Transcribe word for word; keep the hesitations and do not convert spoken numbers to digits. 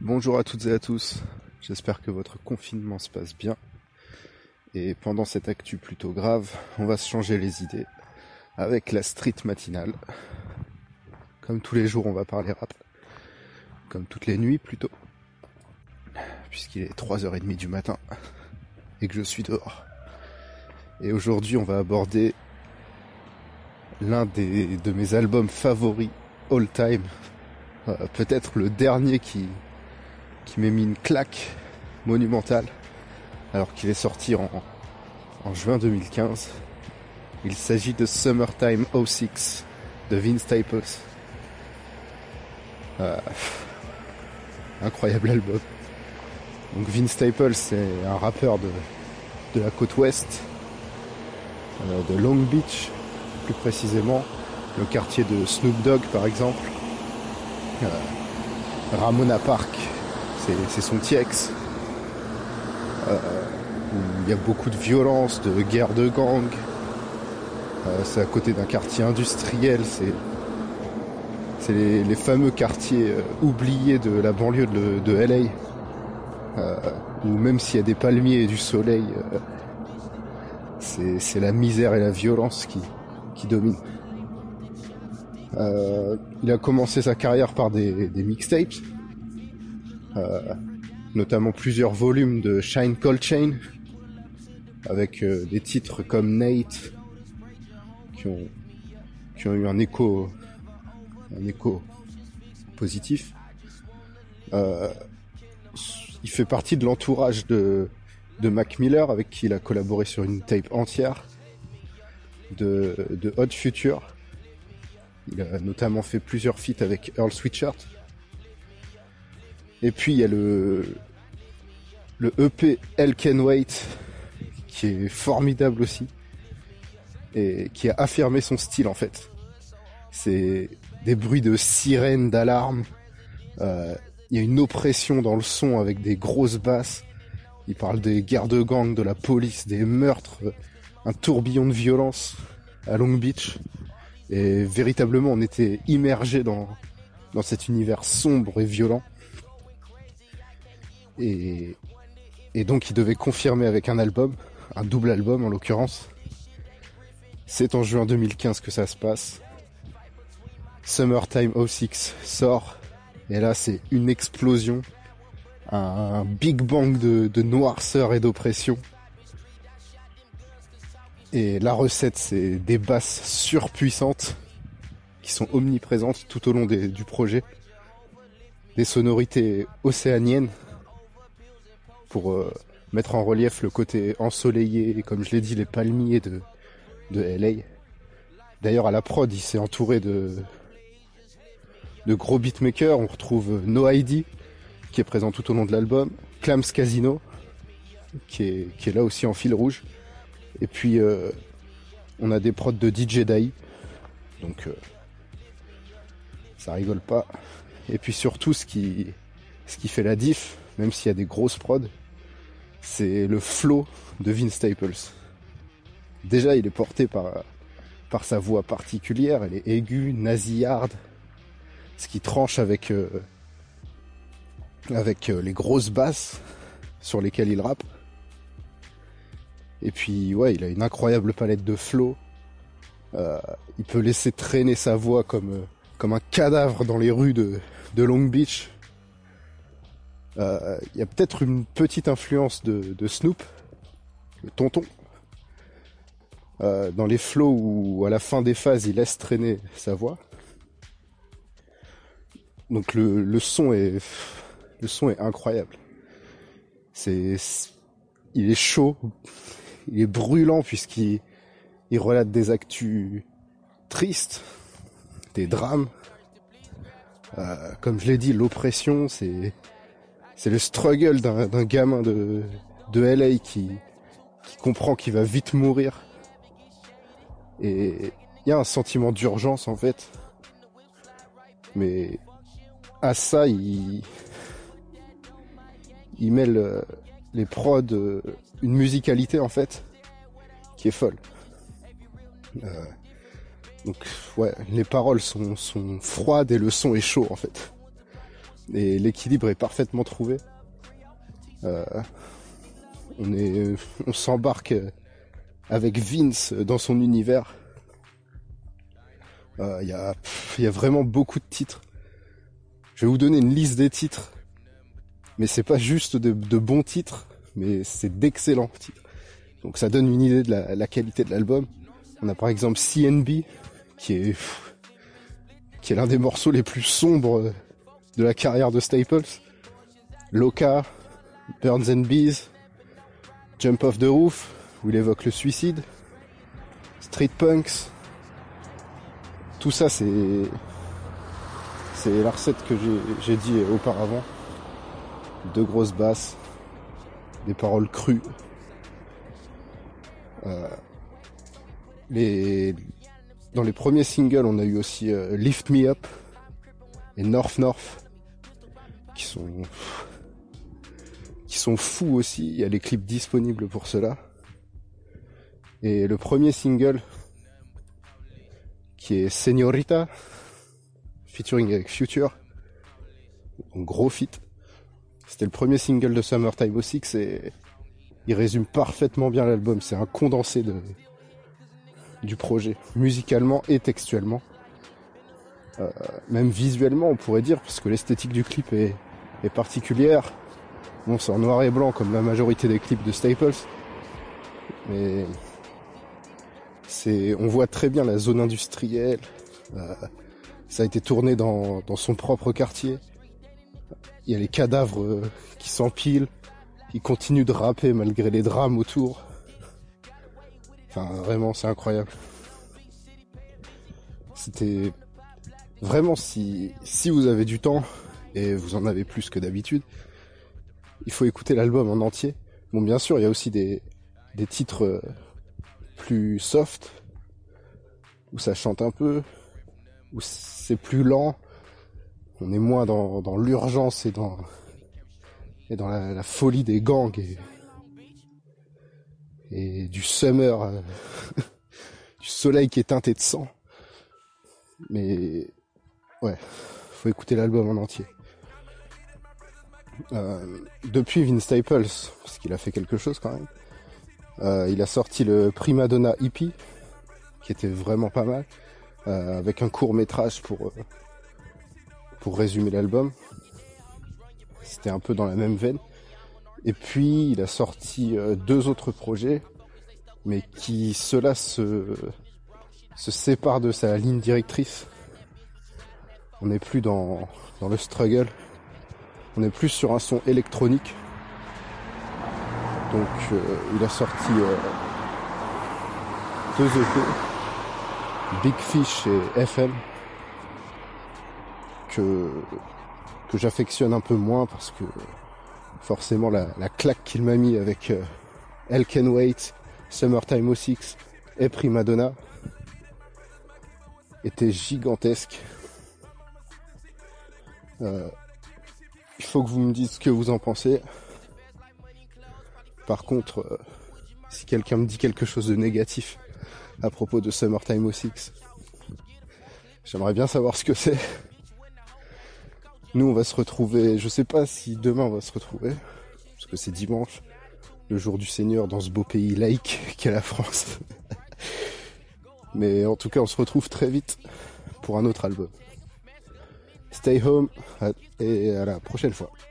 Bonjour à toutes et à tous, j'espère que votre confinement se passe bien. Et pendant cette actu plutôt grave, on va se changer les idées avec la street matinale. Comme tous les jours, on va parler rap. Comme toutes les nuits plutôt. Puisqu'il est trois heures trente du matin et que je suis dehors. Et aujourd'hui, on va aborder l'un des, de mes albums favoris all time. Euh, peut-être le dernier qui... qui m'a mis une claque monumentale alors qu'il est sorti en, en juin deux mille quinze. Il s'agit de Summertime oh six de Vince Staples. Euh, incroyable album. Donc Vince Staples, c'est un rappeur de, de la côte ouest, euh, de Long Beach plus précisément, le quartier de Snoop Dogg par exemple. Euh, Ramona Park, c'est, c'est son T X, euh, où il y a beaucoup de violence, de guerre de gang. Euh, c'est à côté d'un quartier industriel, c'est, c'est les, les fameux quartiers euh, oubliés de la banlieue de, de L A, euh, où même s'il y a des palmiers et du soleil, euh, c'est, c'est la misère et la violence qui, qui dominent. Euh, il a commencé sa carrière par des, des mixtapes, euh, notamment plusieurs volumes de Shine Cold Chain, avec euh, des titres comme Nate, qui ont, qui ont eu un écho, un écho positif. Euh, il fait partie de l'entourage de, de Mac Miller, avec qui il a collaboré sur une tape entière, de, de Odd Future. Il a notamment fait plusieurs feats avec Earl Sweatshirt. Et puis il y a le, le E P Hell Can Wait, qui est formidable aussi, et qui a affirmé son style en fait. C'est des bruits de sirènes, d'alarmes, euh, il y a une oppression dans le son avec des grosses basses. Il parle des guerres de gang, de la police, des meurtres, un tourbillon de violence à Long Beach. Et véritablement, on était immergé dans, dans cet univers sombre et violent. Et, et donc, il devait confirmer avec un album, un double album en l'occurrence. C'est en juin deux mille quinze que ça se passe. Summertime oh six sort. Et là, c'est une explosion. Un, un big bang de, de noirceur et d'oppression. Et la recette, c'est des basses surpuissantes qui sont omniprésentes tout au long des, du projet. Des sonorités océaniennes pour euh, mettre en relief le côté ensoleillé et, comme je l'ai dit, les palmiers de, de L A. D'ailleurs, à la prod, il s'est entouré de, de gros beatmakers. On retrouve No I D, qui est présent tout au long de l'album, Clams Casino, qui est, qui est là aussi en fil rouge. Et puis, euh, on a des prods de D J Dai, donc euh, ça rigole pas. Et puis surtout, ce qui, ce qui fait la diff, même s'il y a des grosses prods, c'est le flow de Vince Staples. Déjà, il est porté par, par sa voix particulière, elle est aiguë, nasillarde, ce qui tranche avec, euh, avec euh, les grosses basses sur lesquelles il rappe. Et puis, ouais, il a une incroyable palette de flow. Euh, il peut laisser traîner sa voix comme, euh, comme un cadavre dans les rues de, de Long Beach. Il euh, y a peut-être une petite influence de, de Snoop, le tonton, euh, dans les flows où, à la fin des phases, il laisse traîner sa voix. Donc le, le son est, le son est incroyable. C'est, il est chaud. Il est brûlant puisqu'il il relate des actus tristes, des drames. Euh, comme je l'ai dit, l'oppression, c'est c'est le struggle d'un, d'un gamin de, de L A qui, qui comprend qu'il va vite mourir. Et il y a un sentiment d'urgence en fait. Mais à ça, il, il mêle les prods, une musicalité en fait qui est folle. Euh, donc ouais, les paroles sont, sont froides et le son est chaud en fait. et l'équilibre est parfaitement trouvé. Euh, on est, on s'embarque avec Vince dans son univers. Il euh, y a, il y a vraiment beaucoup de titres. Je vais vous donner une liste des titres, mais c'est pas juste de, de bons titres, mais c'est d'excellents titres. Donc ça donne une idée de la, la qualité de l'album. On a par exemple C N B, qui est, qui est l'un des morceaux les plus sombres de la carrière de Staples. Loca, Birds and Bees, Jump Off the Roof, où il évoque le suicide, Street Punks. Tout ça, c'est c'est la recette que j'ai, j'ai dit auparavant. Deux grosses basses, des paroles crues. Euh, les, dans les premiers singles, on a eu aussi euh, Lift Me Up et North North, qui sont qui sont fous aussi. Il y a les clips disponibles pour cela. Et le premier single, qui est Señorita, featuring avec Future, un gros feat. C'était le premier single de Summertime oh six et il résume parfaitement bien l'album. C'est un condensé de, du projet, musicalement et textuellement. Euh, même visuellement, on pourrait dire, parce que l'esthétique du clip est, est particulière. Bon, c'est en noir et blanc, comme la majorité des clips de Staples. Mais c'est, on voit très bien la zone industrielle. Euh, ça a été tourné dans, dans son propre quartier. Il y a les cadavres euh, qui s'empilent. Ils continuent de rapper malgré les drames autour. Enfin, vraiment, c'est incroyable. C'était vraiment, si, si vous avez du temps, et vous en avez plus que d'habitude, il faut écouter l'album en entier. Bon, bien sûr, il y a aussi des, des titres euh, plus soft, où ça chante un peu, où c'est plus lent. On est moins dans, dans l'urgence et dans, et dans la, la folie des gangs et, et du summer, euh, du soleil qui est teinté de sang. Mais ouais, faut écouter l'album en entier. Euh, depuis Vince Staples, parce qu'il a fait quelque chose quand même, euh, il a sorti le Prima Donna E P, qui était vraiment pas mal, euh, avec un court métrage pour euh, pour résumer l'album. C'était un peu dans la même veine. Et puis il a sorti euh, deux autres projets, mais qui ceux-là se se séparent de sa ligne directrice. On n'est plus dans dans le struggle. On est plus sur un son électronique. Donc euh, il a sorti euh, deux E P, Big Fish et F M, que que j'affectionne un peu moins parce que forcément la, la claque qu'il m'a mis avec euh, Hell Can Wait, Summertime oh six et Prima Donna était gigantesque. Euh, il faut que vous me dites ce que vous en pensez. Par contre, euh, si quelqu'un me dit quelque chose de négatif à propos de Summertime oh six, j'aimerais bien savoir ce que c'est. Nous, on va se retrouver, je sais pas si demain on va se retrouver, parce que c'est dimanche, le jour du Seigneur dans ce beau pays laïque qu'est la France. Mais en tout cas, on se retrouve très vite pour un autre album. Stay home et à la prochaine fois.